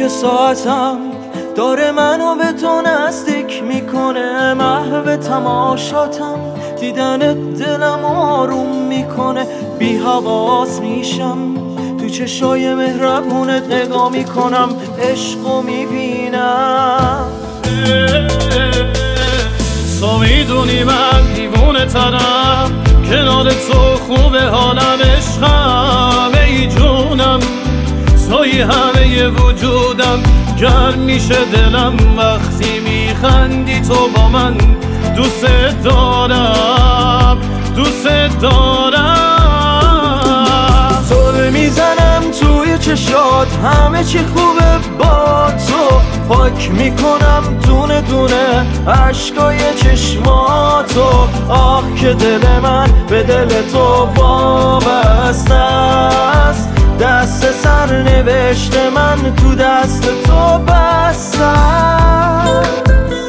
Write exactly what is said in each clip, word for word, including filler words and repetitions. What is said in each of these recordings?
تیک ساعتم داره منو به تو نزدیک میکنه، محو تماشاتم دیدن دلم آروم میکنه، بی حواس میشم تو چشای مهربونت نگاه میکنم، عشقو میبینم. تو میدونی من دیوونه ترم، کنار تو خوبه حالم، عشقم ای جونم، توی همه وجودم، گرم میشه دلم وقتی میخندی تو با من، دوست دارم دوست دارم. زل میزنم توی چشات، همه چی خوبه با تو، پاک میکنم دونه دونه عشقای چشماتو، آه که دل من به دل تو وابسته است، دست سر نوشت من تو دست تو بسته است.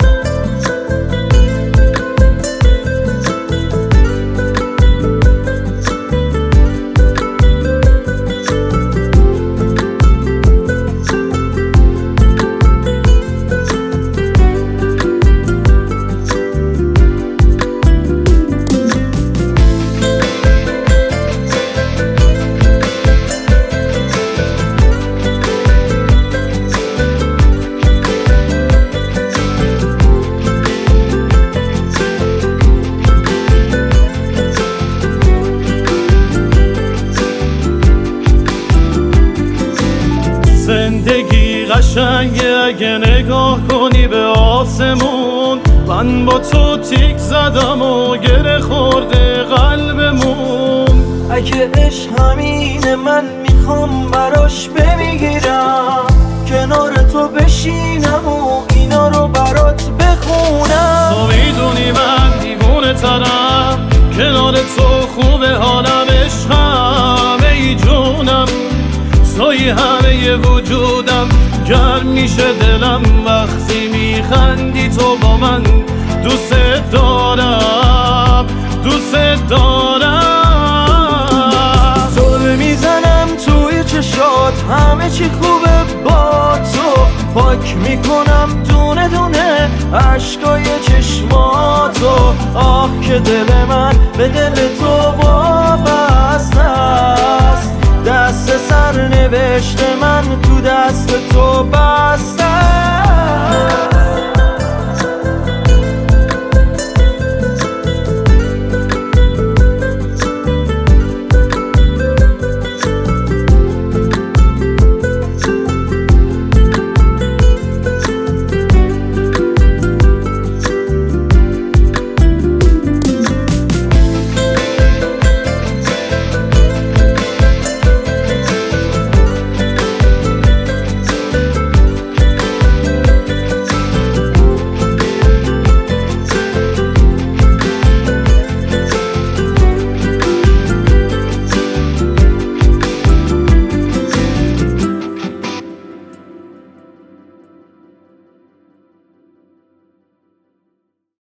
زندگی قشنگه اگه نگاه کنی به آسمون، من با تو تیک زدم و گره خورده قلبمون. اگه عشق همینه من میخوام براش بمیرم، کنار تو بشینم و اینا رو برات بخونم. تو میدونی من دیوونه ترم، کنار تو خوبه حالم، عشقم ای جونم، توی همه وجودم، گرم میشه دلم وقتی میخندی تو با من، دوست دارم دوست دارم. زل میزنم توی چشات، همه چی خوبه با تو، پاک میکنم دونه دونه عشقای چشماتو، آه که دل من به دل تو وابسته است، دست سر نوشت من تو دست تو بسته.